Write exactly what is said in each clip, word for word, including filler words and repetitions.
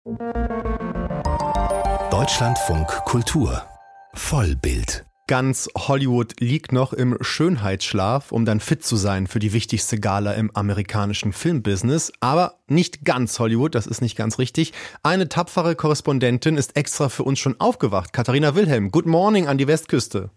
Deutschlandfunk Kultur Vollbild. Ganz Hollywood liegt noch im Schönheitsschlaf, um dann fit zu sein für die wichtigste Gala im amerikanischen Filmbusiness. Aber nicht ganz Hollywood, das ist nicht ganz richtig. Eine tapfere Korrespondentin ist extra für uns schon aufgewacht. Katharina Wilhelm, good morning an die Westküste.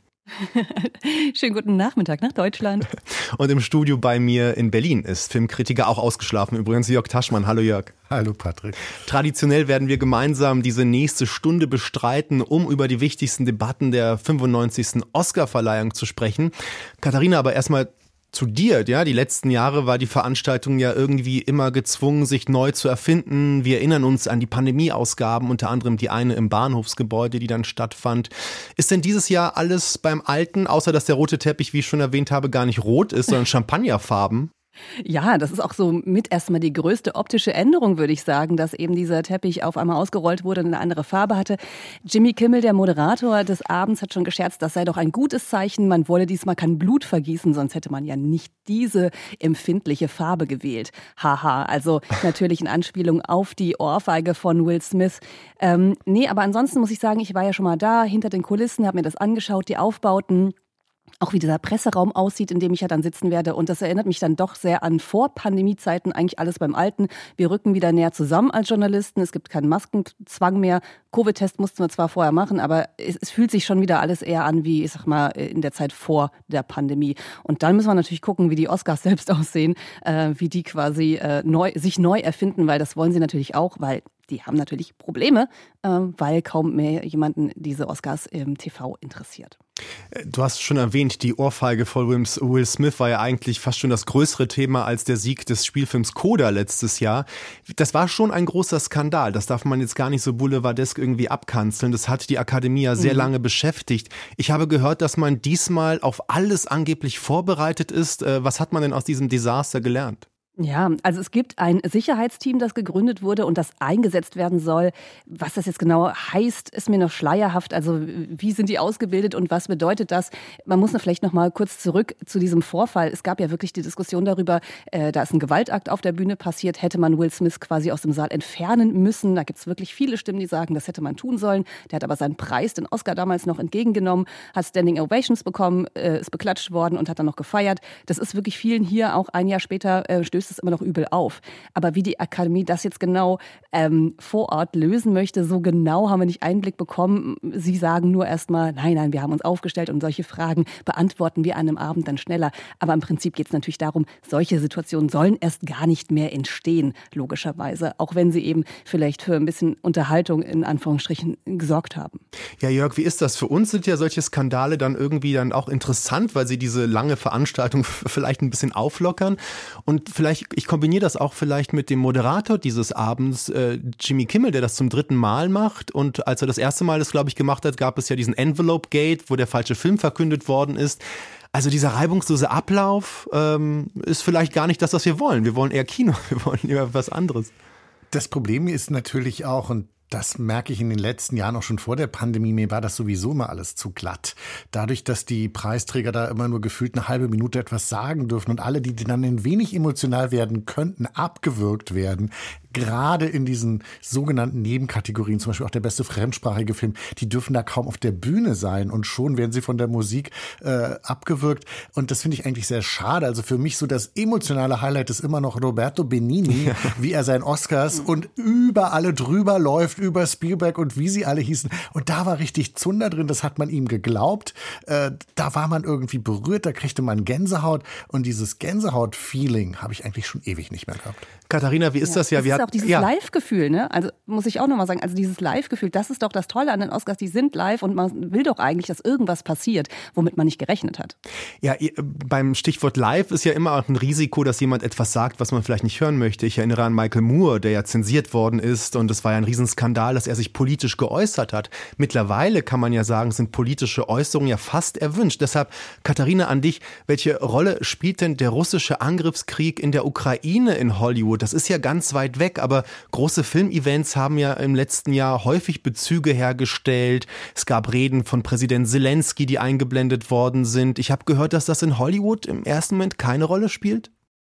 Schönen guten Nachmittag nach Deutschland. Und im Studio bei mir in Berlin ist Filmkritiker auch ausgeschlafen. Übrigens Jörg Taschmann. Hallo Jörg. Hallo Patrick. Traditionell werden wir gemeinsam diese nächste Stunde bestreiten, um über die wichtigsten Debatten der fünfundneunzigsten Oscarverleihung zu sprechen. Katharina, aber erstmal zu dir, ja, die letzten Jahre war die Veranstaltung ja irgendwie immer gezwungen, sich neu zu erfinden. Wir erinnern uns an die Pandemieausgaben, unter anderem die eine im Bahnhofsgebäude, die dann stattfand. Ist denn dieses Jahr alles beim Alten, außer dass der rote Teppich, wie ich schon erwähnt habe, gar nicht rot ist, sondern Champagnerfarben? Ja, das ist auch so mit erstmal die größte optische Änderung, würde ich sagen, dass eben dieser Teppich auf einmal ausgerollt wurde und eine andere Farbe hatte. Jimmy Kimmel, der Moderator des Abends, hat schon gescherzt, das sei doch ein gutes Zeichen. Man wolle diesmal kein Blut vergießen, sonst hätte man ja nicht diese empfindliche Farbe gewählt. Haha, also natürlich in Anspielung auf die Ohrfeige von Will Smith. Ähm, nee, aber ansonsten muss ich sagen, ich war ja schon mal da, hinter den Kulissen, habe mir das angeschaut, die Aufbauten. Auch wie dieser Presseraum aussieht, in dem ich ja dann sitzen werde. Und das erinnert mich dann doch sehr an Vor-Pandemie-Zeiten, eigentlich alles beim Alten. Wir rücken wieder näher zusammen als Journalisten. Es gibt keinen Maskenzwang mehr. Covid-Test mussten wir zwar vorher machen, aber es, es fühlt sich schon wieder alles eher an wie, ich sag mal, in der Zeit vor der Pandemie. Und dann müssen wir natürlich gucken, wie die Oscars selbst aussehen, äh, wie die quasi äh, neu, sich neu erfinden, weil das wollen sie natürlich auch, weil die haben natürlich Probleme, äh, weil kaum mehr jemanden diese Oscars im T V interessiert. Du hast schon erwähnt, die Ohrfeige von Will Smith war ja eigentlich fast schon das größere Thema als der Sieg des Spielfilms Coda letztes Jahr. Das war schon ein großer Skandal. Das darf man jetzt gar nicht so boulevardesk irgendwie abkanzeln. Das hat die Akademie ja sehr mhm. lange beschäftigt. Ich habe gehört, dass man diesmal auf alles angeblich vorbereitet ist. Was hat man denn aus diesem Desaster gelernt? Ja, also es gibt ein Sicherheitsteam, das gegründet wurde und das eingesetzt werden soll. Was das jetzt genau heißt, ist mir noch schleierhaft. Also wie sind die ausgebildet und was bedeutet das? Man muss vielleicht noch mal kurz zurück zu diesem Vorfall. Es gab ja wirklich die Diskussion darüber, äh, da ist ein Gewaltakt auf der Bühne passiert. Hätte man Will Smith quasi aus dem Saal entfernen müssen? Da gibt es wirklich viele Stimmen, die sagen, das hätte man tun sollen. Der hat aber seinen Preis, den Oscar damals noch entgegengenommen, hat Standing Ovations bekommen, äh, ist beklatscht worden und hat dann noch gefeiert. Das ist wirklich vielen hier, auch ein Jahr später, äh, stößt es immer noch übel auf. Aber wie die Akademie das jetzt genau ähm, vor Ort lösen möchte, so genau haben wir nicht Einblick bekommen. Sie sagen nur erstmal, nein, nein, wir haben uns aufgestellt und solche Fragen beantworten wir an einem Abend dann schneller. Aber im Prinzip geht es natürlich darum, solche Situationen sollen erst gar nicht mehr entstehen, logischerweise. Auch wenn sie eben vielleicht für ein bisschen Unterhaltung in Anführungsstrichen gesorgt haben. Ja, Jörg, wie ist das? Für uns sind ja solche Skandale dann irgendwie dann auch interessant, weil sie diese lange Veranstaltung vielleicht ein bisschen auflockern. Und vielleicht, ich kombiniere das auch vielleicht mit dem Moderator dieses Abends, äh, Jimmy Kimmel, der das zum dritten Mal macht. Und als er das erste Mal das, glaube ich, gemacht hat, gab es ja diesen Envelope Gate, wo der falsche Film verkündet worden ist. Also dieser reibungslose Ablauf ähm, ist vielleicht gar nicht das, was wir wollen. Wir wollen eher Kino, wir wollen eher was anderes. Das Problem ist natürlich auch, und das merke ich in den letzten Jahren auch schon vor der Pandemie, mir war das sowieso immer alles zu glatt. Dadurch, dass die Preisträger da immer nur gefühlt eine halbe Minute etwas sagen dürfen und alle, die dann ein wenig emotional werden könnten, abgewürgt werden, gerade in diesen sogenannten Nebenkategorien, zum Beispiel auch der beste fremdsprachige Film, die dürfen da kaum auf der Bühne sein und schon werden sie von der Musik äh, abgewürgt. Und das finde ich eigentlich sehr schade. Also für mich so das emotionale Highlight ist immer noch Roberto Benigni, ja. wie er seinen Oscars und über alle drüber läuft, über Spielberg und wie sie alle hießen. Und da war richtig Zunder drin, das hat man ihm geglaubt. Äh, da war man irgendwie berührt, da kriegte man Gänsehaut. Und dieses Gänsehaut-Feeling habe ich eigentlich schon ewig nicht mehr gehabt. Katharina, wie ist ja, das? Ja, das wir ist auch dieses ja. Live-Gefühl, ne? Also muss ich auch nochmal sagen, also dieses Live-Gefühl, das ist doch das Tolle an den Oscars, die sind live und man will doch eigentlich, dass irgendwas passiert, womit man nicht gerechnet hat. Ja, beim Stichwort live ist ja immer auch ein Risiko, dass jemand etwas sagt, was man vielleicht nicht hören möchte. Ich erinnere an Michael Moore, der ja zensiert worden ist und es war ja ein Riesenskandal, dass er sich politisch geäußert hat. Mittlerweile kann man ja sagen, sind politische Äußerungen ja fast erwünscht. Deshalb, Katharina, an dich, welche Rolle spielt denn der russische Angriffskrieg in der Ukraine in Hollywood? Das ist ja ganz weit weg, aber große Filmevents haben ja im letzten Jahr häufig Bezüge hergestellt. Es gab Reden von Präsident Zelensky, die eingeblendet worden sind. Ich habe gehört, dass das in Hollywood im ersten Moment keine Rolle spielt.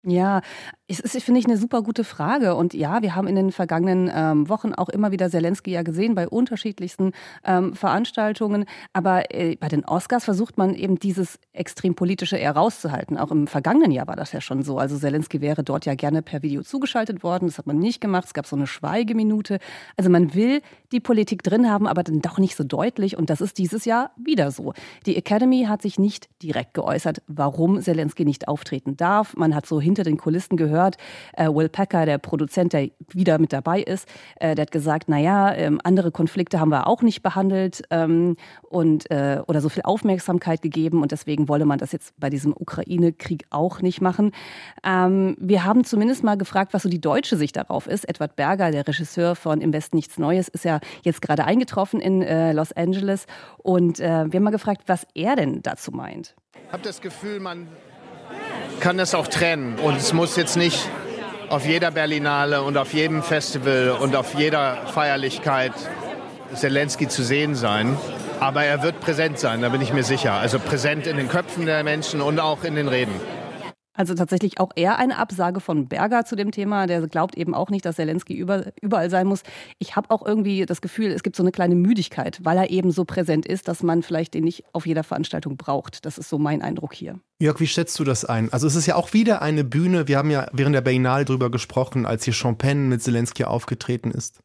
Ja, es ist, finde ich, eine super gute Frage. Und ja, wir haben in den vergangenen ähm, Wochen auch immer wieder Zelensky ja gesehen bei unterschiedlichsten ähm, Veranstaltungen. Aber äh, bei den Oscars versucht man eben dieses extrem politische eher rauszuhalten. Auch im vergangenen Jahr war das ja schon so. Also Zelensky wäre dort ja gerne per Video zugeschaltet worden. Das hat man nicht gemacht. Es gab so eine Schweigeminute. Also man will die Politik drin haben, aber dann doch nicht so deutlich. Und das ist dieses Jahr wieder so. Die Academy hat sich nicht direkt geäußert, warum Zelensky nicht auftreten darf. Man hat so hinter den Kulissen gehört, äh, Will Packer, der Produzent, der wieder mit dabei ist, äh, der hat gesagt, naja, ähm, andere Konflikte haben wir auch nicht behandelt ähm, und, äh, oder so viel Aufmerksamkeit gegeben und deswegen wolle man das jetzt bei diesem Ukraine-Krieg auch nicht machen. Ähm, wir haben zumindest mal gefragt, was so die deutsche Sicht darauf ist. Edward Berger, der Regisseur von Im Westen nichts Neues, ist ja jetzt gerade eingetroffen in äh, Los Angeles und äh, wir haben mal gefragt, was er denn dazu meint. Ich habe das Gefühl, man kann das auch trennen. Und es muss jetzt nicht auf jeder Berlinale und auf jedem Festival und auf jeder Feierlichkeit Zelensky zu sehen sein. Aber er wird präsent sein, da bin ich mir sicher. Also präsent in den Köpfen der Menschen und auch in den Reden. Also tatsächlich auch eher eine Absage von Berger zu dem Thema. Der glaubt eben auch nicht, dass Zelensky über, überall sein muss. Ich habe auch irgendwie das Gefühl, es gibt so eine kleine Müdigkeit, weil er eben so präsent ist, dass man vielleicht den nicht auf jeder Veranstaltung braucht. Das ist so mein Eindruck hier. Jörg, wie schätzt du das ein? Also es ist ja auch wieder eine Bühne, wir haben ja während der Berlinale drüber gesprochen, als hier Sean Penn mit Zelensky aufgetreten ist.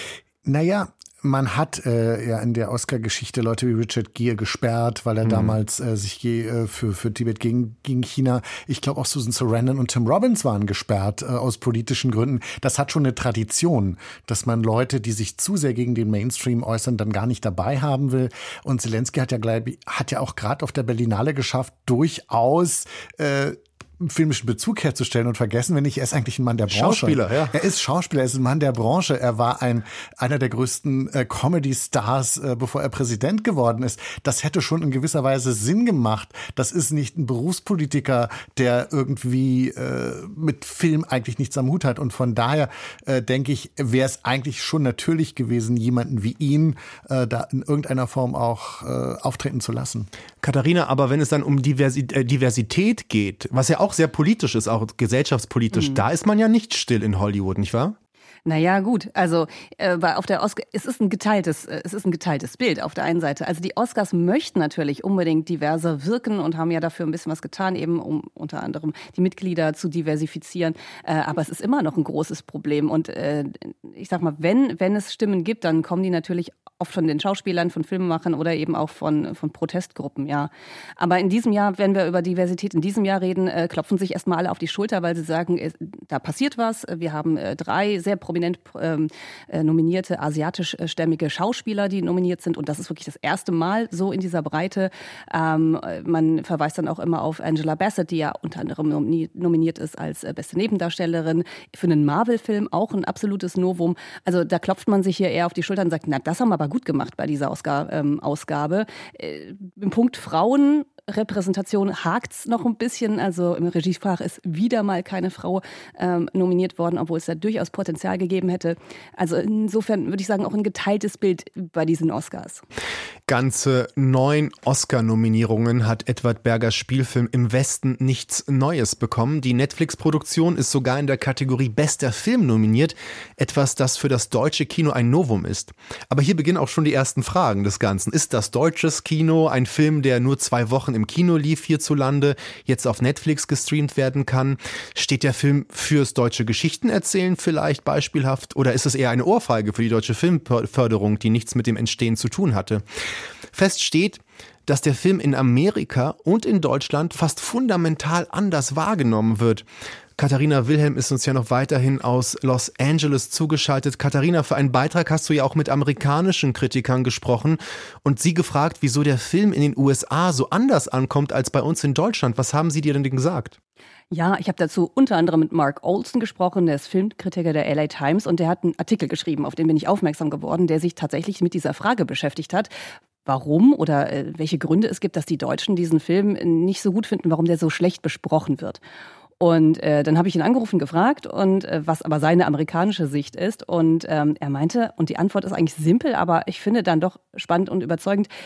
Naja, man hat äh, ja in der Oscar-Geschichte Leute wie Richard Gere gesperrt, weil er mhm. damals äh, sich äh, für, für Tibet gegen, gegen China, ich glaube auch Susan Sarandon und Tim Robbins waren gesperrt äh, aus politischen Gründen. Das hat schon eine Tradition, dass man Leute, die sich zu sehr gegen den Mainstream äußern, dann gar nicht dabei haben will. Und Zelensky hat ja, glaub, hat ja auch gerade auf der Berlinale geschafft, durchaus äh, einen filmischen Bezug herzustellen und vergessen, wenn nicht, er ist eigentlich ein Mann der Branche. Schauspieler, ja. Er ist Schauspieler, er ist ein Mann der Branche. Er war ein einer der größten äh, Comedy-Stars, äh, bevor er Präsident geworden ist. Das hätte schon in gewisser Weise Sinn gemacht. Das ist nicht ein Berufspolitiker, der irgendwie äh, mit Film eigentlich nichts am Hut hat. Und von daher äh, denke ich, wäre es eigentlich schon natürlich gewesen, jemanden wie ihn äh, da in irgendeiner Form auch äh, auftreten zu lassen. Katharina, aber wenn es dann um Diversi- äh, Diversität geht, was ja auch sehr politisch ist, auch gesellschaftspolitisch, mhm. da ist man ja nicht still in Hollywood, nicht wahr? Naja, gut, also äh, auf der Oscar, es ist ein geteiltes, äh, es ist ein geteiltes Bild auf der einen Seite. Also die Oscars möchten natürlich unbedingt diverser wirken und haben ja dafür ein bisschen was getan, eben um unter anderem die Mitglieder zu diversifizieren. Äh, aber es ist immer noch ein großes Problem. Und äh, ich sag mal, wenn, wenn es Stimmen gibt, dann kommen die natürlich oft von den Schauspielern, von Filmemachern oder eben auch von, von Protestgruppen, ja. Aber in diesem Jahr, wenn wir über Diversität in diesem Jahr reden, äh, klopfen sich erstmal alle auf die Schulter, weil sie sagen, äh, da passiert was. Wir haben äh, drei sehr prominent ähm, äh, nominierte asiatischstämmige Schauspieler, die nominiert sind. Und das ist wirklich das erste Mal so in dieser Breite. Ähm, man verweist dann auch immer auf Angela Bassett, die ja unter anderem nomini- nominiert ist als äh, beste Nebendarstellerin. Für einen Marvel-Film auch ein absolutes Novum. Also da klopft man sich hier eher auf die Schulter und sagt, na, das haben wir aber gut gemacht bei dieser Oscar-Ausgabe. Ähm, äh, Im Punkt Frauenrepräsentation hakt's noch ein bisschen. Also im Regiefach ist wieder mal keine Frau ähm, nominiert worden, obwohl es da durchaus Potenzial gegeben hätte. Also insofern würde ich sagen, auch ein geteiltes Bild bei diesen Oscars. Ganze neun Oscar-Nominierungen hat Edward Bergers Spielfilm Im Westen nichts Neues bekommen. Die Netflix-Produktion ist sogar in der Kategorie Bester Film nominiert. Etwas, das für das deutsche Kino ein Novum ist. Aber hier beginnen auch schon die ersten Fragen des Ganzen. Ist das deutsches Kino ein Film, der nur zwei Wochen im Kino lief hierzulande, jetzt auf Netflix gestreamt werden kann? Steht der Film fürs deutsche Geschichtenerzählen vielleicht beispielhaft? Oder ist es eher eine Ohrfeige für die deutsche Filmförderung, die nichts mit dem Entstehen zu tun hatte? Fest steht, dass der Film in Amerika und in Deutschland fast fundamental anders wahrgenommen wird. Katharina Wilhelm ist uns ja noch weiterhin aus Los Angeles zugeschaltet. Katharina, für einen Beitrag hast du ja auch mit amerikanischen Kritikern gesprochen und sie gefragt, wieso der Film in den U S A so anders ankommt als bei uns in Deutschland. Was haben sie dir denn gesagt? Ja, ich habe dazu unter anderem mit Mark Olson gesprochen, der ist Filmkritiker der L A Times und der hat einen Artikel geschrieben, auf den bin ich aufmerksam geworden, der sich tatsächlich mit dieser Frage beschäftigt hat. Warum oder äh, welche Gründe es gibt, dass die Deutschen diesen Film nicht so gut finden, warum der so schlecht besprochen wird. Und äh, dann habe ich ihn angerufen, gefragt, und äh, was aber seine amerikanische Sicht ist. Und ähm, er meinte, und die Antwort ist eigentlich simpel, aber ich finde dann doch spannend und überzeugend,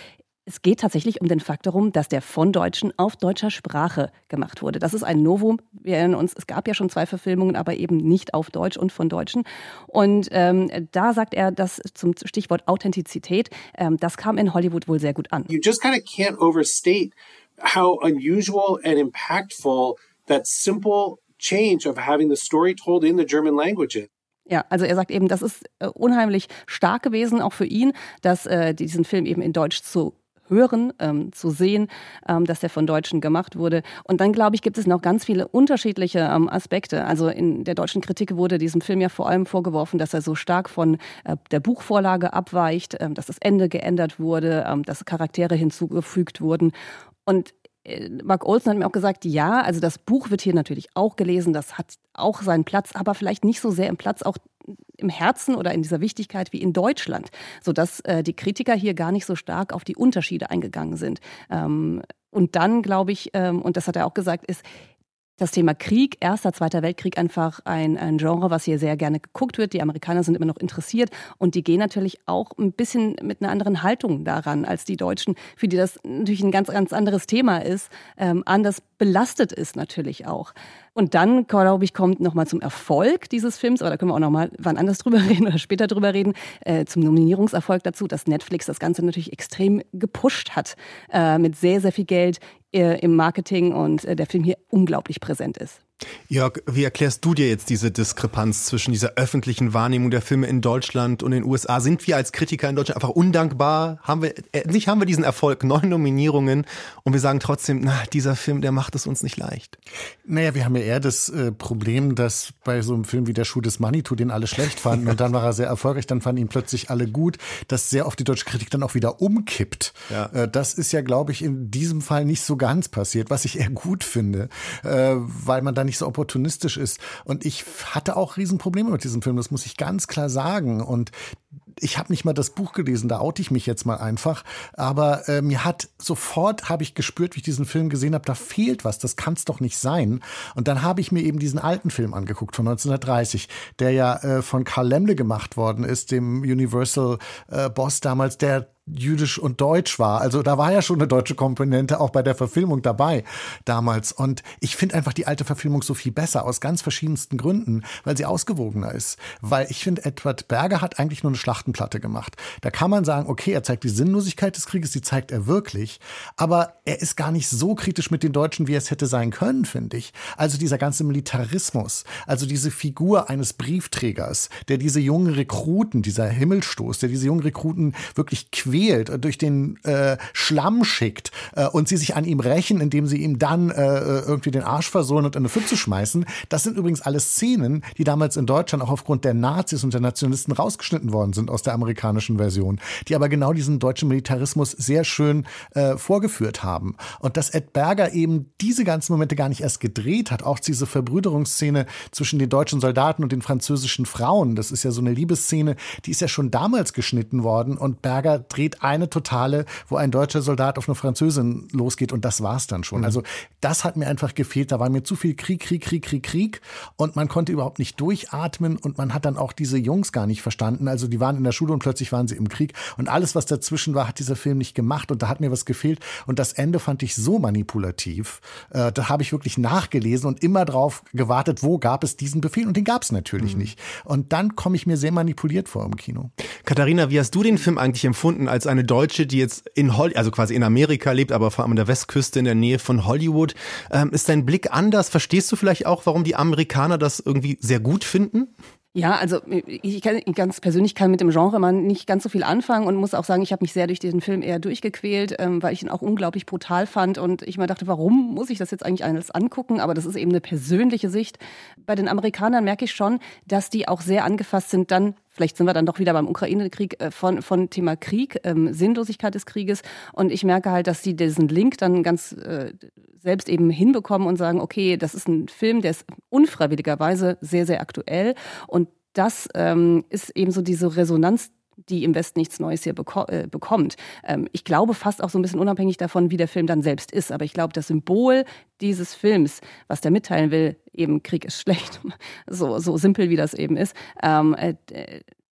Es geht tatsächlich um den Fakt darum, dass der von Deutschen auf deutscher Sprache gemacht wurde. Das ist ein Novum. Wir erinnern uns, es gab ja schon zwei Verfilmungen, aber eben nicht auf Deutsch und von Deutschen. Und ähm, da sagt er, dass zum Stichwort Authentizität, ähm, das kam in Hollywood wohl sehr gut an. You just kind of can't overstate how unusual and impactful that simple change of having the story told in the German language is. Ja, also er sagt eben, das ist äh, unheimlich stark gewesen, auch für ihn, dass äh, diesen Film eben in Deutsch zu hören, ähm, zu sehen, ähm, dass der von Deutschen gemacht wurde. Und dann, glaube ich, gibt es noch ganz viele unterschiedliche ähm, Aspekte. Also in der deutschen Kritik wurde diesem Film ja vor allem vorgeworfen, dass er so stark von äh, der Buchvorlage abweicht, ähm, dass das Ende geändert wurde, ähm, dass Charaktere hinzugefügt wurden. Und Mark Olson hat mir auch gesagt, ja, also das Buch wird hier natürlich auch gelesen, das hat auch seinen Platz, aber vielleicht nicht so sehr im Platz auch im Herzen oder in dieser Wichtigkeit wie in Deutschland, sodass äh, die Kritiker hier gar nicht so stark auf die Unterschiede eingegangen sind. Ähm, und dann, glaube ich, ähm, und das hat er auch gesagt, ist das Thema Krieg, Erster, Zweiter Weltkrieg, einfach ein, ein Genre, was hier sehr gerne geguckt wird. Die Amerikaner sind immer noch interessiert und die gehen natürlich auch ein bisschen mit einer anderen Haltung daran als die Deutschen, für die das natürlich ein ganz, ganz anderes Thema ist, ähm, anders belastet ist natürlich auch. Und dann, glaube ich, kommt nochmal zum Erfolg dieses Films, aber da können wir auch nochmal wann anders drüber reden oder später drüber reden, äh, zum Nominierungserfolg dazu, dass Netflix das Ganze natürlich extrem gepusht hat, äh, mit sehr, sehr viel Geld äh, im Marketing und äh, der Film hier unglaublich präsent ist. Jörg, wie erklärst du dir jetzt diese Diskrepanz zwischen dieser öffentlichen Wahrnehmung der Filme in Deutschland und in den U S A? Sind wir als Kritiker in Deutschland einfach undankbar? Haben wir, nicht haben wir diesen Erfolg, neun Nominierungen und wir sagen trotzdem, na, dieser Film, der macht es uns nicht leicht. Naja, wir haben ja eher das äh, Problem, dass bei so einem Film wie Der Schuh des Manitou, den alle schlecht fanden und dann war er sehr erfolgreich, dann fanden ihn plötzlich alle gut, dass sehr oft die deutsche Kritik dann auch wieder umkippt. Ja. Äh, das ist ja, glaube ich, in diesem Fall nicht so ganz passiert, was ich eher gut finde, äh, weil man da nicht so opportunistisch ist. Und ich hatte auch Riesenprobleme mit diesem Film, das muss ich ganz klar sagen. Und ich habe nicht mal das Buch gelesen, da oute ich mich jetzt mal einfach. Aber äh, mir hat sofort, habe ich gespürt, wie ich diesen Film gesehen habe, da fehlt was, das kann es doch nicht sein. Und dann habe ich mir eben diesen alten Film angeguckt von neunzehnhundertdreißig, der ja äh, von Karl Laemmle gemacht worden ist, dem Universal-Boss äh, damals, der jüdisch und deutsch war. Also da war ja schon eine deutsche Komponente auch bei der Verfilmung dabei damals. Und ich finde einfach die alte Verfilmung so viel besser, aus ganz verschiedensten Gründen, weil sie ausgewogener ist. Weil ich finde, Edward Berger hat eigentlich nur eine Schlachtenplatte gemacht. Da kann man sagen, okay, er zeigt die Sinnlosigkeit des Krieges, die zeigt er wirklich. Aber er ist gar nicht so kritisch mit den Deutschen, wie er es hätte sein können, finde ich. Also dieser ganze Militarismus, also diese Figur eines Briefträgers, der diese jungen Rekruten, dieser Himmelstoß, der diese jungen Rekruten wirklich quält, durch den äh, Schlamm schickt äh, und sie sich an ihm rächen, indem sie ihm dann äh, irgendwie den Arsch versohlen und in eine Pfütze schmeißen. Das sind übrigens alles Szenen, die damals in Deutschland auch aufgrund der Nazis und der Nationalisten rausgeschnitten worden sind aus der amerikanischen Version, die aber genau diesen deutschen Militarismus sehr schön äh, vorgeführt haben. Und dass Ed Berger eben diese ganzen Momente gar nicht erst gedreht hat, auch diese Verbrüderungsszene zwischen den deutschen Soldaten und den französischen Frauen, das ist ja so eine Liebesszene, die ist ja schon damals geschnitten worden und Berger dreht eine totale, wo ein deutscher Soldat auf eine Französin losgeht und das war's dann schon. Mhm. Also das hat mir einfach gefehlt. Da war mir zu viel Krieg, Krieg, Krieg, Krieg, Krieg und man konnte überhaupt nicht durchatmen und man hat dann auch diese Jungs gar nicht verstanden. Also die waren in der Schule und plötzlich waren sie im Krieg und alles, was dazwischen war, hat dieser Film nicht gemacht und da hat mir was gefehlt und das Ende fand ich so manipulativ. Äh, da habe ich wirklich nachgelesen und immer drauf gewartet, wo gab es diesen Befehl und den gab es natürlich mhm. nicht. Und dann komme ich mir sehr manipuliert vor im Kino. Katharina, wie hast du den Film eigentlich empfunden als eine Deutsche, die jetzt in Hollywood, also quasi in Amerika lebt, aber vor allem an der Westküste in der Nähe von Hollywood? Ähm, ist dein Blick anders? Verstehst du vielleicht auch, warum die Amerikaner das irgendwie sehr gut finden? Ja, also ich kann, ganz persönlich kann mit dem Genre immer nicht ganz so viel anfangen und muss auch sagen, ich habe mich sehr durch diesen Film eher durchgequält, ähm, weil ich ihn auch unglaublich brutal fand und ich mir dachte, warum muss ich das jetzt eigentlich alles angucken? Aber das ist eben eine persönliche Sicht. Bei den Amerikanern merke ich schon, dass die auch sehr angefasst sind, dann vielleicht sind wir dann doch wieder beim Ukraine-Krieg, äh, von, von Thema Krieg, ähm, Sinnlosigkeit des Krieges. Und ich merke halt, dass die diesen Link dann ganz äh, selbst eben hinbekommen und sagen, okay, das ist ein Film, der ist unfreiwilligerweise sehr, sehr aktuell. Und das ähm, ist eben so diese Resonanz, die im Westen nichts Neues hier beko- äh, bekommt. Ähm, ich glaube fast auch so ein bisschen unabhängig davon, wie der Film dann selbst ist. Aber ich glaube, das Symbol dieses Films, was der mitteilen will, eben Krieg ist schlecht, so, so simpel wie das eben ist, ähm, äh,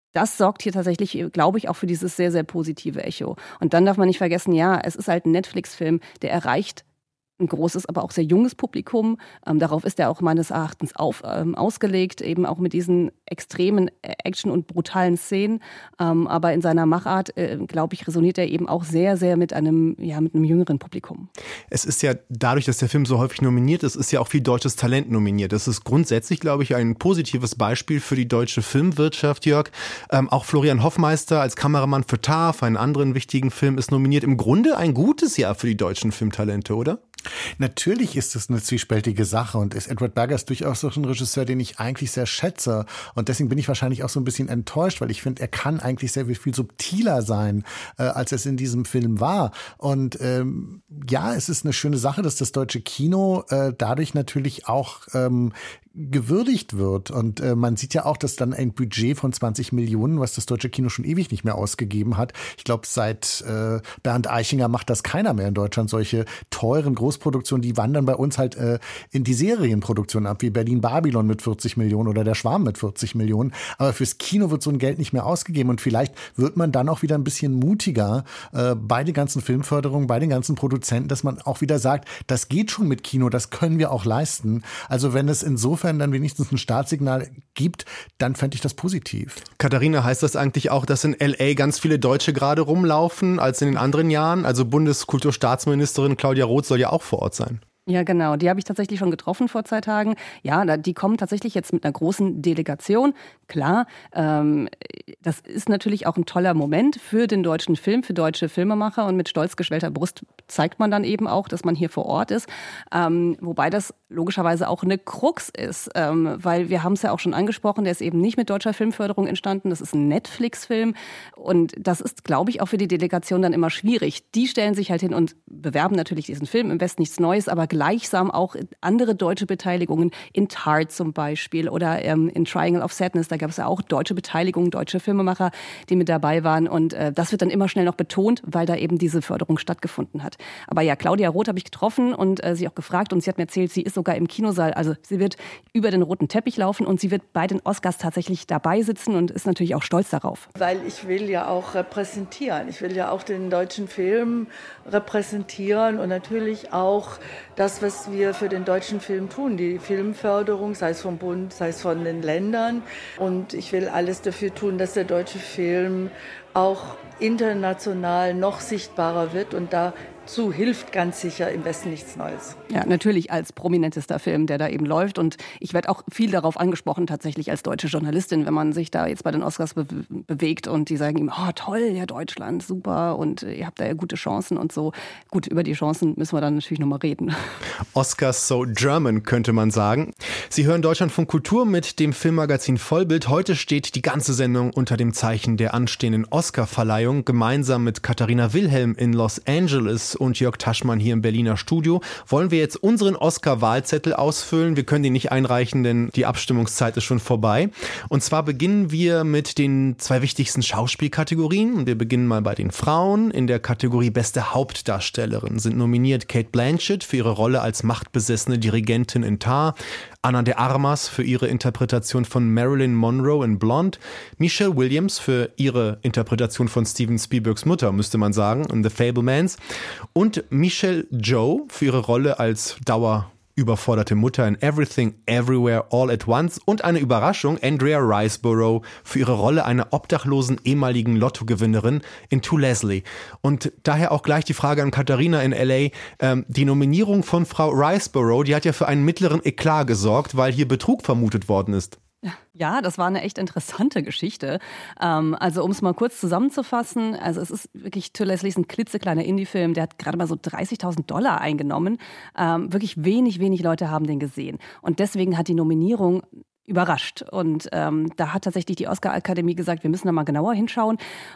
Das sorgt hier tatsächlich, glaube ich, auch für dieses sehr, sehr positive Echo. Und dann darf man nicht vergessen, ja, es ist halt ein Netflix-Film, der erreicht ein großes, aber auch sehr junges Publikum. Ähm, darauf ist er auch meines Erachtens auf, ähm, ausgelegt, eben auch mit diesen extremen Action- und brutalen Szenen. Ähm, aber in seiner Machart, äh, glaube ich, resoniert er eben auch sehr, sehr mit einem, ja, mit einem jüngeren Publikum. Es ist ja dadurch, dass der Film so häufig nominiert ist, ist ja auch viel deutsches Talent nominiert. Das ist grundsätzlich, glaube ich, ein positives Beispiel für die deutsche Filmwirtschaft, Jörg. Ähm, auch Florian Hoffmeister als Kameramann für Taff, einen anderen wichtigen Film, ist nominiert. Im Grunde ein gutes Jahr für die deutschen Filmtalente, oder? Natürlich ist es eine zwiespältige Sache und ist Edward Berger ist durchaus auch ein Regisseur, den ich eigentlich sehr schätze. Und deswegen bin ich wahrscheinlich auch so ein bisschen enttäuscht, weil ich finde, er kann eigentlich sehr viel, viel subtiler sein, äh, als es in diesem Film war. Und ähm, ja, es ist eine schöne Sache, dass das deutsche Kino äh, dadurch natürlich auch ähm, gewürdigt wird. Und äh, man sieht ja auch, dass dann ein Budget von zwanzig Millionen, was das deutsche Kino schon ewig nicht mehr ausgegeben hat. Ich glaube, seit äh, Bernd Eichinger macht das keiner mehr in Deutschland. Solche teuren Großproduktionen, die wandern bei uns halt äh, in die Serienproduktion ab, wie Berlin Babylon mit vierzig Millionen oder Der Schwarm mit vierzig Millionen. Aber fürs Kino wird so ein Geld nicht mehr ausgegeben. Und vielleicht wird man dann auch wieder ein bisschen mutiger äh, bei den ganzen Filmförderungen, bei den ganzen Produzenten, dass man auch wieder sagt, das geht schon mit Kino, das können wir auch leisten. Also wenn es insofern dann wenigstens ein Startsignal gibt, dann fände ich das positiv. Katharina, heißt das eigentlich auch, dass in L A ganz viele Deutsche gerade rumlaufen als in den anderen Jahren? Also Bundeskulturstaatsministerin Claudia Roth soll ja auch vor Ort sein. Ja, genau. Die habe ich tatsächlich schon getroffen vor zwei Tagen. Ja, die kommen tatsächlich jetzt mit einer großen Delegation. Klar, ähm, das ist natürlich auch ein toller Moment für den deutschen Film, für deutsche Filmemacher. Und mit stolz geschwellter Brust zeigt man dann eben auch, dass man hier vor Ort ist. Ähm, wobei das logischerweise auch eine Krux ist. Ähm, weil wir haben es ja auch schon angesprochen, der ist eben nicht mit deutscher Filmförderung entstanden. Das ist ein Netflix-Film. Und das ist, glaube ich, auch für die Delegation dann immer schwierig. Die stellen sich halt hin und bewerben natürlich diesen Film. Im Westen nichts Neues, aber gleichsam auch andere deutsche Beteiligungen in Tar zum Beispiel oder ähm, in Triangle of Sadness. Da gab es ja auch deutsche Beteiligungen, deutsche Filmemacher, die mit dabei waren. Und äh, das wird dann immer schnell noch betont, weil da eben diese Förderung stattgefunden hat. Aber ja, Claudia Roth habe ich getroffen und äh, sie auch gefragt. Und sie hat mir erzählt, sie ist sogar im Kinosaal. Also sie wird über den roten Teppich laufen und sie wird bei den Oscars tatsächlich dabei sitzen und ist natürlich auch stolz darauf. Weil ich will ja auch repräsentieren. Ich will ja auch den deutschen Film repräsentieren und natürlich auch das, was wir für den deutschen Film tun, die Filmförderung, sei es vom Bund, sei es von den Ländern. Und ich will alles dafür tun, dass der deutsche Film auch international noch sichtbarer wird. Und dazu hilft ganz sicher im Westen nichts Neues. Ja, natürlich als prominentester Film, der da eben läuft. Und ich werde auch viel darauf angesprochen, tatsächlich als deutsche Journalistin, wenn man sich da jetzt bei den Oscars be- bewegt und die sagen ihm, oh toll, ja Deutschland, super und ihr habt da ja gute Chancen und so. Gut, über die Chancen müssen wir dann natürlich nochmal reden. Oscars so German, könnte man sagen. Sie hören Deutschlandfunk Kultur mit dem Filmmagazin Vollbild. Heute steht die ganze Sendung unter dem Zeichen der anstehenden Oscarverleihung, gemeinsam mit Katharina Wilhelm in Los Angeles und Jörg Taschmann hier im Berliner Studio. Wollen wir jetzt unseren Oscar-Wahlzettel ausfüllen? Wir können den nicht einreichen, denn die Abstimmungszeit ist schon vorbei. Und zwar beginnen wir mit den zwei wichtigsten Schauspielkategorien. Wir beginnen mal bei den Frauen. In der Kategorie Beste Hauptdarstellerin sind nominiert Cate Blanchett für ihre Rolle als machtbesessene Dirigentin in Tar, Ana de Armas für ihre Interpretation von Marilyn Monroe in Blonde, Michelle Williams für ihre Interpretation von Steven Spielbergs Mutter, müsste man sagen, in The Fabelmans, und Michelle Yeoh für ihre Rolle als dauerüberforderte Mutter in Everything, Everywhere, All at Once und eine Überraschung, Andrea Riseborough für ihre Rolle einer obdachlosen ehemaligen Lottogewinnerin in To Leslie. Und daher auch gleich die Frage an Katharina in L A. Ähm, die Nominierung von Frau Riseborough, die hat ja für einen mittleren Eklat gesorgt, weil hier Betrug vermutet worden ist. Ja, das war eine echt interessante Geschichte. Ähm, also um es mal kurz zusammenzufassen, also es ist wirklich, To Leslie ist ein klitzekleiner Indie-Film, der hat gerade mal so dreißigtausend Dollar eingenommen. Ähm, wirklich wenig, wenig Leute haben den gesehen. Und deswegen hat die Nominierung überrascht. Und ähm, da hat tatsächlich die Oscar-Akademie gesagt, wir müssen da mal genauer hinschauen.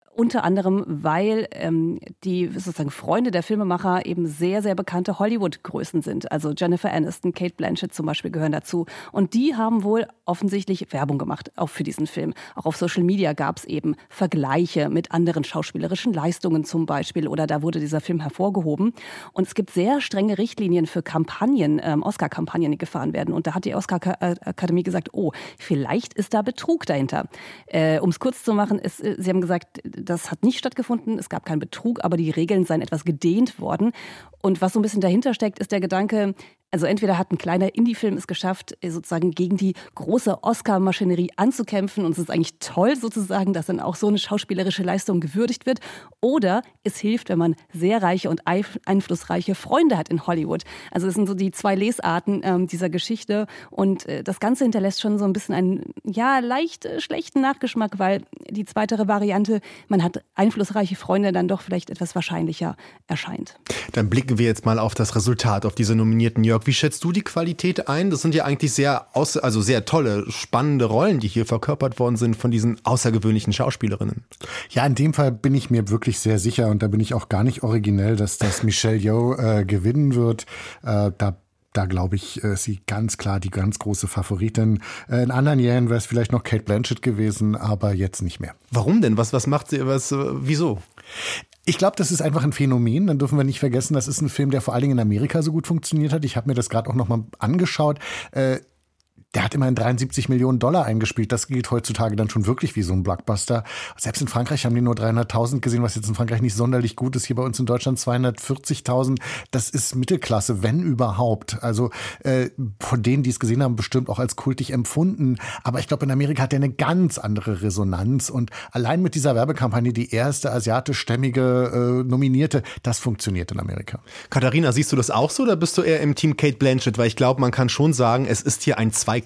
Unter anderem, weil ähm, die sozusagen Freunde der Filmemacher eben sehr, sehr bekannte Hollywood-Größen sind. Also Jennifer Aniston, Cate Blanchett zum Beispiel gehören dazu. Und die haben wohl offensichtlich Werbung gemacht, auch für diesen Film. Auch auf Social Media gab es eben Vergleiche mit anderen schauspielerischen Leistungen zum Beispiel. Oder da wurde dieser Film hervorgehoben. Und es gibt sehr strenge Richtlinien für Kampagnen, ähm, Oscar-Kampagnen, die gefahren werden. Und da hat die Oscar-Akademie gesagt, oh, vielleicht ist da Betrug dahinter. Äh, um es kurz zu machen, ist, sie haben gesagt, das hat nicht stattgefunden, es gab keinen Betrug, aber die Regeln seien etwas gedehnt worden. Und was so ein bisschen dahinter steckt, ist der Gedanke, also entweder hat ein kleiner Indie-Film es geschafft, sozusagen gegen die große Oscar-Maschinerie anzukämpfen und es ist eigentlich toll sozusagen, dass dann auch so eine schauspielerische Leistung gewürdigt wird. Oder es hilft, wenn man sehr reiche und einflussreiche Freunde hat in Hollywood. Also das sind so die zwei Lesarten ähm, dieser Geschichte und äh, das Ganze hinterlässt schon so ein bisschen einen, ja, leicht äh, schlechten Nachgeschmack, weil die zweitere Variante, man hat einflussreiche Freunde, dann doch vielleicht etwas wahrscheinlicher erscheint. Dann blicken wir jetzt mal auf das Resultat, auf diese nominierten. Jörg, wie schätzt du die Qualität ein? Das sind ja eigentlich sehr, aus, also sehr tolle, spannende Rollen, die hier verkörpert worden sind von diesen außergewöhnlichen Schauspielerinnen. Ja, in dem Fall bin ich mir wirklich sehr sicher und da bin ich auch gar nicht originell, dass das Michelle Yeoh äh, gewinnen wird. Äh, da Da glaube ich, ist sie ganz klar die ganz große Favoritin. In anderen Jahren wäre es vielleicht noch Cate Blanchett gewesen, aber jetzt nicht mehr. Warum denn? Was, was macht sie? Was, wieso? Ich glaube, das ist einfach ein Phänomen. Dann dürfen wir nicht vergessen, das ist ein Film, der vor allen Dingen in Amerika so gut funktioniert hat. Ich habe mir das gerade auch noch mal angeschaut. Äh, Der hat immerhin dreiundsiebzig Millionen Dollar eingespielt. Das gilt heutzutage dann schon wirklich wie so ein Blockbuster. Selbst in Frankreich haben die nur dreihunderttausend gesehen, was jetzt in Frankreich nicht sonderlich gut ist. Hier bei uns in Deutschland zweihundertvierzigtausend. Das ist Mittelklasse, wenn überhaupt. Also äh, von denen, die es gesehen haben, bestimmt auch als kultig empfunden. Aber ich glaube, in Amerika hat der eine ganz andere Resonanz. Und allein mit dieser Werbekampagne, die erste asiatischstämmige äh, Nominierte, das funktioniert in Amerika. Katharina, siehst du das auch so oder bist du eher im Team Cate Blanchett? Weil ich glaube, man kann schon sagen, es ist hier ein Zweikampf.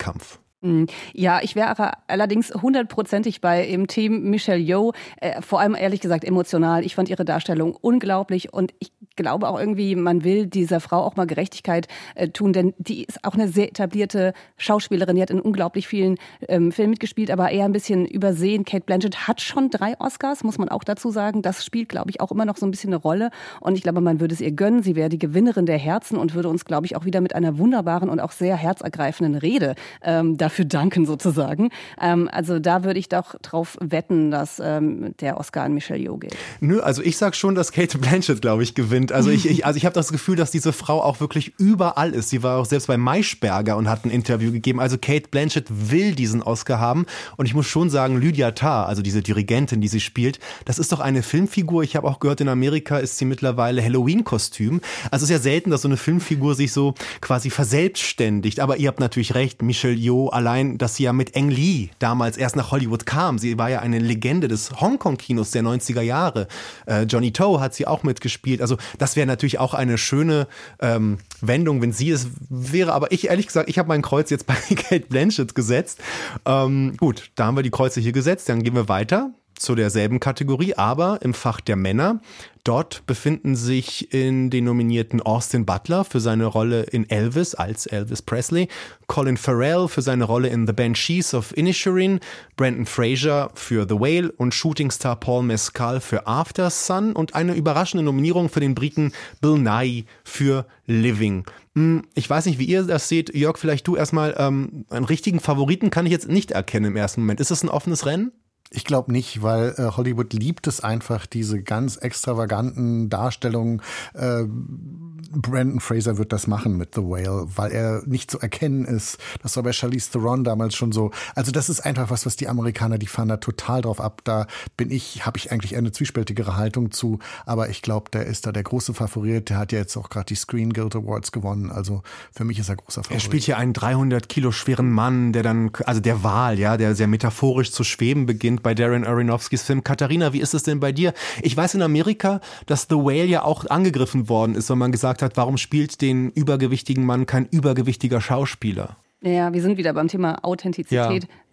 Ja, ich wäre allerdings hundertprozentig bei im Team Michelle Yeoh, äh, vor allem ehrlich gesagt emotional. Ich fand ihre Darstellung unglaublich und ich glaube auch irgendwie, man will dieser Frau auch mal Gerechtigkeit äh, tun, denn die ist auch eine sehr etablierte Schauspielerin, die hat in unglaublich vielen ähm, Filmen mitgespielt, aber eher ein bisschen übersehen. Cate Blanchett hat schon drei Oscars, muss man auch dazu sagen. Das spielt, glaube ich, auch immer noch so ein bisschen eine Rolle und ich glaube, man würde es ihr gönnen. Sie wäre die Gewinnerin der Herzen und würde uns, glaube ich, auch wieder mit einer wunderbaren und auch sehr herzergreifenden Rede ähm, dafür danken sozusagen. Ähm, also da würde ich doch drauf wetten, dass ähm, der Oscar an Michelle Yeoh geht. Nö, also ich sag schon, dass Cate Blanchett, glaube ich, gewinnt. Also ich, ich, also ich habe das Gefühl, dass diese Frau auch wirklich überall ist. Sie war auch selbst bei Maischberger und hat ein Interview gegeben. Also Cate Blanchett will diesen Oscar haben. Und ich muss schon sagen, Lydia Tarr, also diese Dirigentin, die sie spielt, das ist doch eine Filmfigur. Ich habe auch gehört, in Amerika ist sie mittlerweile Halloween-Kostüm. Also es ist ja selten, dass so eine Filmfigur sich so quasi verselbstständigt. Aber ihr habt natürlich recht, Michelle Yeoh, allein, dass sie ja mit Ang Lee damals erst nach Hollywood kam. Sie war ja eine Legende des Hongkong-Kinos der neunziger Jahre. Äh, Johnny To hat sie auch mitgespielt. Also das wäre natürlich auch eine schöne ähm, Wendung, wenn sie es wäre. Aber ich, ehrlich gesagt, ich habe mein Kreuz jetzt bei Cate Blanchett gesetzt. Ähm, gut, da haben wir die Kreuze hier gesetzt. Dann gehen wir weiter zu derselben Kategorie, aber im Fach der Männer. Dort befinden sich in den Nominierten Austin Butler für seine Rolle in Elvis als Elvis Presley, Colin Farrell für seine Rolle in The Banshees of Inisherin, Brendan Fraser für The Whale und Shootingstar Paul Mescal für After Sun und eine überraschende Nominierung für den Briten Bill Nighy für Living. Ich weiß nicht, wie ihr das seht. Jörg, vielleicht du erstmal, ähm, einen richtigen Favoriten kann ich jetzt nicht erkennen im ersten Moment. Ist es ein offenes Rennen? Ich glaube nicht, weil äh, Hollywood liebt es einfach, diese ganz extravaganten Darstellungen. Äh, Brendan Fraser wird das machen mit The Whale, weil er nicht zu erkennen ist. Das war bei Charlize Theron damals schon so. Also das ist einfach was, was die Amerikaner, die fahren da total drauf ab. Da bin ich, habe ich eigentlich eine zwiespältigere Haltung zu. Aber ich glaube, der ist da der große Favorit. Der hat ja jetzt auch gerade die Screen Guild Awards gewonnen. Also für mich ist er großer Favorit. Er spielt hier einen dreihundert Kilo schweren Mann, der dann, also der Wal, ja, der sehr metaphorisch zu schweben beginnt bei Darren Aronofskys Film. Katharina, wie ist es denn bei dir? Ich weiß in Amerika, dass The Whale ja auch angegriffen worden ist, weil man gesagt hat, warum spielt den übergewichtigen Mann kein übergewichtiger Schauspieler? Ja, wir sind wieder beim Thema Authentizität. Ja.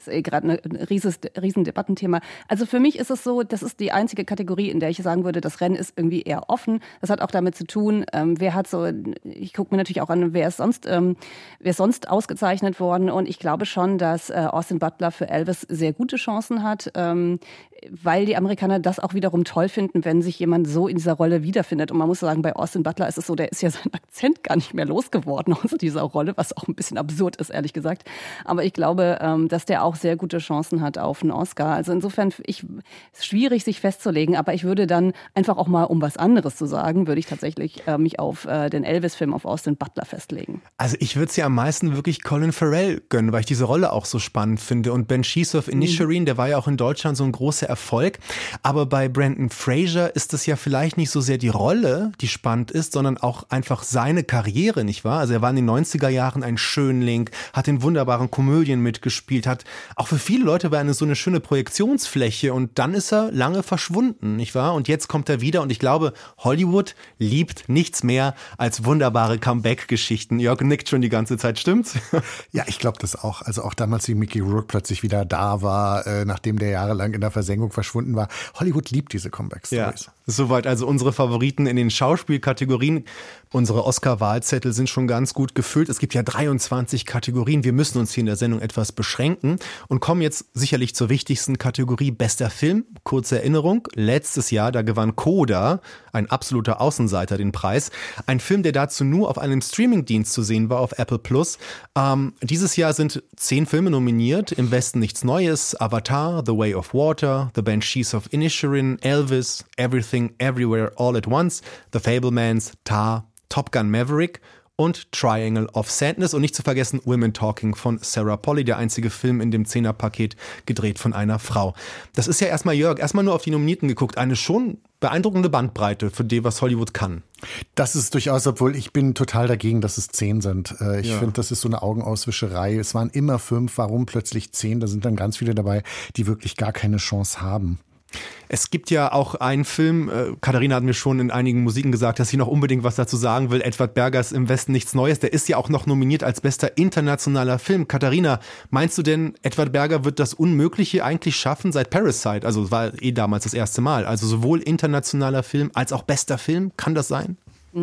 ist eh gerade ein rieses, riesen Debattenthema. Also für mich ist es so, das ist die einzige Kategorie, in der ich sagen würde, das Rennen ist irgendwie eher offen. Das hat auch damit zu tun, ähm, wer hat so, ich gucke mir natürlich auch an, wer ist sonst, ähm, wer ist sonst ausgezeichnet worden. Und ich glaube schon, dass äh, Austin Butler für Elvis sehr gute Chancen hat, ähm, weil die Amerikaner das auch wiederum toll finden, wenn sich jemand so in dieser Rolle wiederfindet. Und man muss sagen, bei Austin Butler ist es so, der ist ja seinen Akzent gar nicht mehr losgeworden aus dieser Rolle, was auch ein bisschen absurd ist, ehrlich gesagt. Aber ich glaube, ähm, dass der auch sehr gute Chancen hat auf einen Oscar. Also insofern ich, ist schwierig, sich festzulegen, aber ich würde dann einfach auch mal, um was anderes zu sagen, würde ich tatsächlich äh, mich auf äh, den Elvis-Film, auf Austin Butler festlegen. Also ich würde es ja am meisten wirklich Colin Farrell gönnen, weil ich diese Rolle auch so spannend finde. Und Banshees of Inisherin, mhm. der war ja auch in Deutschland so ein großer Erfolg. Aber bei Brendan Fraser ist es ja vielleicht nicht so sehr die Rolle, die spannend ist, sondern auch einfach seine Karriere, nicht wahr? Also er war in den neunziger Jahren ein Schönling, hat in wunderbaren Komödien mitgespielt, hat auch für viele Leute war eine so eine schöne Projektionsfläche und dann ist er lange verschwunden, nicht wahr? Und jetzt kommt er wieder und ich glaube, Hollywood liebt nichts mehr als wunderbare Comeback-Geschichten. Jörg nickt schon die ganze Zeit, stimmt's? Ja, ich glaube das auch. Also auch damals, wie Mickey Rourke plötzlich wieder da war, äh, nachdem der jahrelang in der Versenkung verschwunden war. Hollywood liebt diese Comeback-Stories. Ja, soweit also unsere Favoriten in den Schauspielkategorien. Unsere Oscar-Wahlzettel sind schon ganz gut gefüllt. Es gibt ja dreiundzwanzig Kategorien. Wir müssen uns hier in der Sendung etwas beschränken und kommen jetzt sicherlich zur wichtigsten Kategorie bester Film. Kurze Erinnerung, letztes Jahr, da gewann Coda, ein absoluter Außenseiter, den Preis. Ein Film, der dazu nur auf einem Streamingdienst zu sehen war, auf Apple Plus. Ähm, dieses Jahr sind zehn Filme nominiert. Im Westen nichts Neues. Avatar, The Way of Water, The Banshees of Inisherin, Elvis, Everything, Everywhere, All at Once, The Fabelmans, Tar, Top Gun Maverick und Triangle of Sadness. Und nicht zu vergessen Women Talking von Sarah Polley, der einzige Film in dem Zehnerpaket, gedreht von einer Frau. Das ist ja erstmal, Jörg, erstmal nur auf die Nominierten geguckt. Eine schon beeindruckende Bandbreite für die, was Hollywood kann. Das ist durchaus, obwohl ich bin total dagegen, dass es zehn sind. Ich ja. finde, das ist so eine Augenauswischerei. Es waren immer fünf, warum plötzlich zehn? Da sind dann ganz viele dabei, die wirklich gar keine Chance haben. Es gibt ja auch einen Film, äh, Katharina hat mir schon in einigen Musiken gesagt, dass sie noch unbedingt was dazu sagen will, Edward Bergers Im Westen nichts Neues, der ist ja auch noch nominiert als bester internationaler Film. Katharina, meinst du denn, Edward Berger wird das Unmögliche eigentlich schaffen seit Parasite? Also es war eh damals das erste Mal, also sowohl internationaler Film als auch bester Film, kann das sein?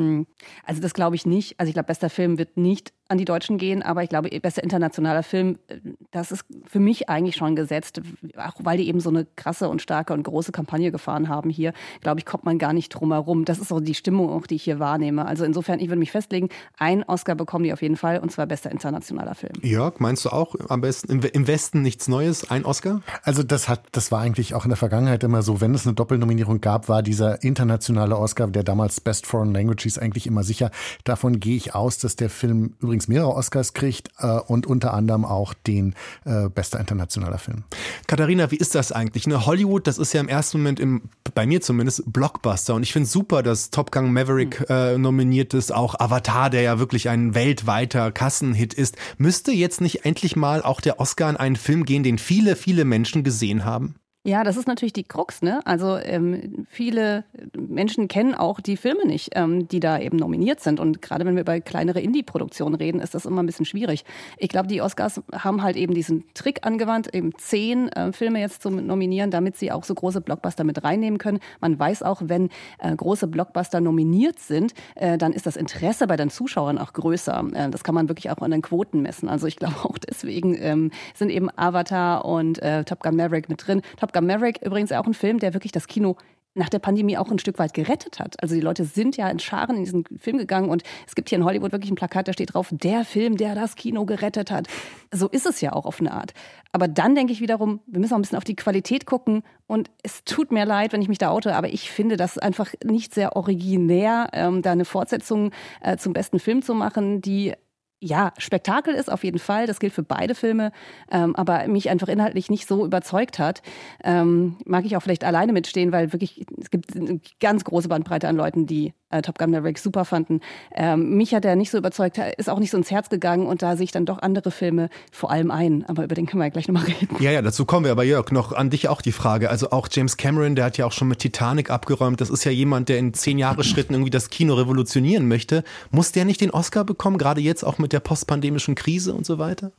Also das glaube ich nicht. Also ich glaube, bester Film wird nicht an die Deutschen gehen, aber ich glaube, bester internationaler Film, das ist für mich eigentlich schon gesetzt, auch weil die eben so eine krasse und starke und große Kampagne gefahren haben hier, glaube ich, kommt man gar nicht drum herum. Das ist so die Stimmung auch, die ich hier wahrnehme. Also insofern, ich würde mich festlegen, ein Oscar bekommen die auf jeden Fall und zwar bester internationaler Film. Jörg, meinst du auch am besten im Westen nichts Neues, ein Oscar? Also das hat, das war eigentlich auch in der Vergangenheit immer so, wenn es eine Doppelnominierung gab, war dieser internationale Oscar, der damals Best Foreign Language hieß, eigentlich immer sicher. Davon gehe ich aus, dass der Film übrigens mehrere Oscars kriegt äh, und unter anderem auch den äh, bester internationaler Film. Katharina, wie ist das eigentlich? Ne, Hollywood, das ist ja im ersten Moment, im, bei mir zumindest, Blockbuster. Und ich finde es super, dass Top Gun Maverick äh, nominiert ist, auch Avatar, der ja wirklich ein weltweiter Kassenhit ist. Müsste jetzt nicht endlich mal auch der Oscar an einen Film gehen, den viele, viele Menschen gesehen haben? Ja, das ist natürlich die Krux, ne? Also ähm, viele Menschen kennen auch die Filme nicht, ähm, die da eben nominiert sind. Und gerade wenn wir über kleinere Indie-Produktionen reden, ist das immer ein bisschen schwierig. Ich glaube, die Oscars haben halt eben diesen Trick angewandt, eben zehn äh, Filme jetzt zu nominieren, damit sie auch so große Blockbuster mit reinnehmen können. Man weiß auch, wenn äh, große Blockbuster nominiert sind, äh, dann ist das Interesse bei den Zuschauern auch größer. Äh, das kann man wirklich auch an den Quoten messen. Also ich glaube auch deswegen ähm, sind eben Avatar und äh, Top Gun Maverick mit drin. Top Gun Maverick übrigens auch ein Film, der wirklich das Kino nach der Pandemie auch ein Stück weit gerettet hat. Also die Leute sind ja in Scharen in diesen Film gegangen und es gibt hier in Hollywood wirklich ein Plakat, da steht drauf, der Film, der das Kino gerettet hat. So ist es ja auch auf eine Art. Aber dann denke ich wiederum, wir müssen auch ein bisschen auf die Qualität gucken und es tut mir leid, wenn ich mich da oute, aber ich finde das einfach nicht sehr originär, ähm, da eine Fortsetzung äh, zum besten Film zu machen, die ja, Spektakel ist auf jeden Fall, das gilt für beide Filme, ähm, aber mich einfach inhaltlich nicht so überzeugt hat. Ähm, mag ich auch vielleicht alleine mitstehen, weil wirklich, es gibt eine ganz große Bandbreite an Leuten, die äh, Top Gun Maverick super fanden. Ähm, mich hat er nicht so überzeugt, ist auch nicht so ins Herz gegangen und da sehe ich dann doch andere Filme, vor allem einen, aber über den können wir ja gleich nochmal reden. Ja, ja, dazu kommen wir, aber Jörg, noch an dich auch die Frage, also auch James Cameron, der hat ja auch schon mit Titanic abgeräumt, das ist ja jemand, der in zehn Jahre Schritten irgendwie das Kino revolutionieren möchte. Muss der nicht den Oscar bekommen, gerade jetzt auch mit der postpandemischen Krise und so weiter?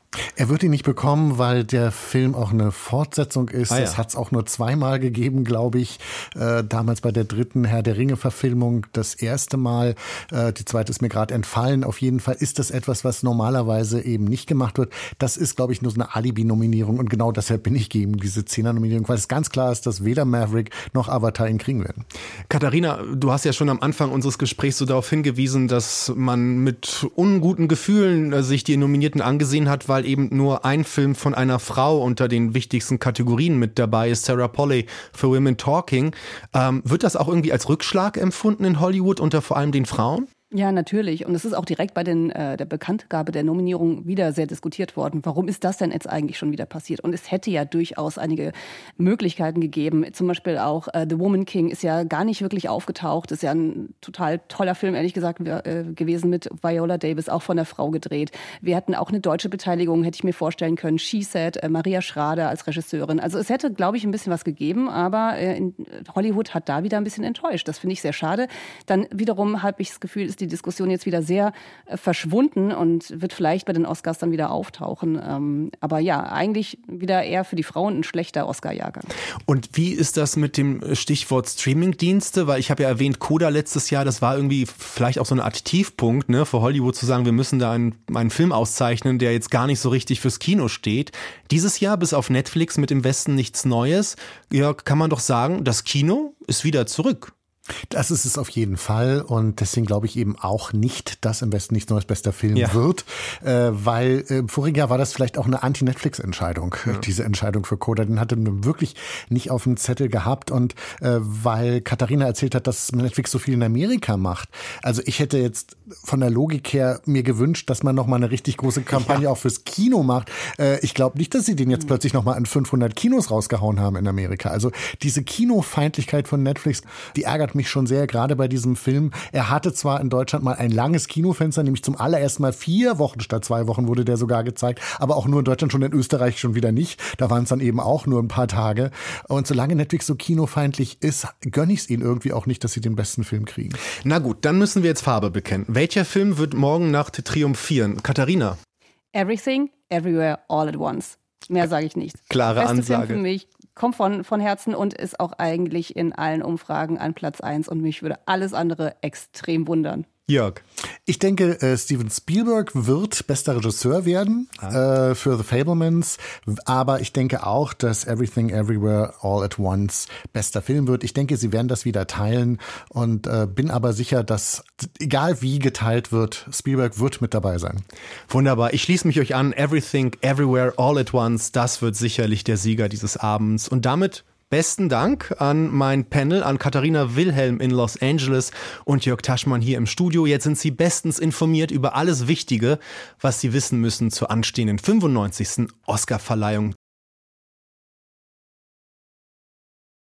Er wird ihn nicht bekommen, weil der Film auch eine Fortsetzung ist. Ah, ja. Das hat es auch nur zweimal gegeben, glaube ich. Äh, damals bei der dritten Herr der Ringe-Verfilmung das erste Mal. Äh, die zweite ist mir gerade entfallen. Auf jeden Fall ist das etwas, was normalerweise eben nicht gemacht wird. Das ist, glaube ich, nur so eine Alibi-Nominierung. Und genau deshalb bin ich gegen diese Zehner-Nominierung, weil es ganz klar ist, dass weder Maverick noch Avatar ihn kriegen werden. Katharina, du hast ja schon am Anfang unseres Gesprächs so darauf hingewiesen, dass man mit unguten Gefühlen äh, sich die Nominierten angesehen hat, weil eben nur ein Film von einer Frau unter den wichtigsten Kategorien mit dabei ist, Sarah Polley für Women Talking. Ähm, wird das auch irgendwie als Rückschlag empfunden in Hollywood unter vor allem den Frauen? Ja, natürlich. Und es ist auch direkt bei den, äh, der Bekanntgabe der Nominierung wieder sehr diskutiert worden. Warum ist das denn jetzt eigentlich schon wieder passiert? Und es hätte ja durchaus einige Möglichkeiten gegeben. Zum Beispiel auch äh, The Woman King ist ja gar nicht wirklich aufgetaucht. Ist ja ein total toller Film, ehrlich gesagt, äh, gewesen mit Viola Davis, auch von der Frau gedreht. Wir hatten auch eine deutsche Beteiligung, hätte ich mir vorstellen können. She Said, äh, Maria Schrader als Regisseurin. Also es hätte, glaube ich, ein bisschen was gegeben, aber äh, in Hollywood hat da wieder ein bisschen enttäuscht. Das finde ich sehr schade. Dann wiederum habe ich das Gefühl, ist die Diskussion jetzt wieder sehr äh, verschwunden und wird vielleicht bei den Oscars dann wieder auftauchen. Ähm, aber ja, eigentlich wieder eher für die Frauen ein schlechter Oscar-Jahrgang. Und wie ist das mit dem Stichwort Streaming-Dienste? Weil ich habe ja erwähnt, Coda letztes Jahr, das war irgendwie vielleicht auch so eine Art Tiefpunkt, ne, für Hollywood zu sagen, wir müssen da einen, einen Film auszeichnen, der jetzt gar nicht so richtig fürs Kino steht. Dieses Jahr bis auf Netflix mit im Westen nichts Neues. Ja, kann man doch sagen, das Kino ist wieder zurück. Das ist es auf jeden Fall und deswegen glaube ich eben auch nicht, dass im Westen nichts Neues bester Film ja. wird, äh, weil äh, voriges Jahr war das vielleicht auch eine Anti-Netflix-Entscheidung, ja. diese Entscheidung für Coda, den hatte man wirklich nicht auf dem Zettel gehabt und äh, weil Katharina erzählt hat, dass Netflix so viel in Amerika macht, also ich hätte jetzt von der Logik her mir gewünscht, dass man nochmal eine richtig große Kampagne ja. auch fürs Kino macht. Äh, ich glaube nicht, dass sie den jetzt mhm. plötzlich nochmal in fünfhundert Kinos rausgehauen haben in Amerika, also diese Kinofeindlichkeit von Netflix, die ärgert mich mich schon sehr, gerade bei diesem Film. Er hatte zwar in Deutschland mal ein langes Kinofenster, nämlich zum allerersten Mal vier Wochen statt zwei Wochen wurde der sogar gezeigt, aber auch nur in Deutschland, schon in Österreich schon wieder nicht. Da waren es dann eben auch nur ein paar Tage. Und solange Netflix so kinofeindlich ist, gönne ich es ihnen irgendwie auch nicht, dass sie den besten Film kriegen. Na gut, dann müssen wir jetzt Farbe bekennen. Welcher Film wird morgen Nacht triumphieren? Katharina? Everything, Everywhere, All at Once. Mehr sage ich nicht. Klare Beste Ansage. Film für mich. Kommt von, von Herzen und ist auch eigentlich in allen Umfragen an Platz eins und mich würde alles andere extrem wundern. Jörg? Ich denke, äh, Steven Spielberg wird bester Regisseur werden ah. äh, für The Fabelmans, aber ich denke auch, dass Everything, Everywhere, All at Once bester Film wird. Ich denke, sie werden das wieder teilen und äh, bin aber sicher, dass, egal wie geteilt wird, Spielberg wird mit dabei sein. Wunderbar, ich schließe mich euch an. Everything, Everywhere, All at Once, das wird sicherlich der Sieger dieses Abends und damit besten Dank an mein Panel, an Katharina Wilhelm in Los Angeles und Jörg Taschmann hier im Studio. Jetzt sind Sie bestens informiert über alles Wichtige, was Sie wissen müssen zur anstehenden fünfundneunzigsten Oscarverleihung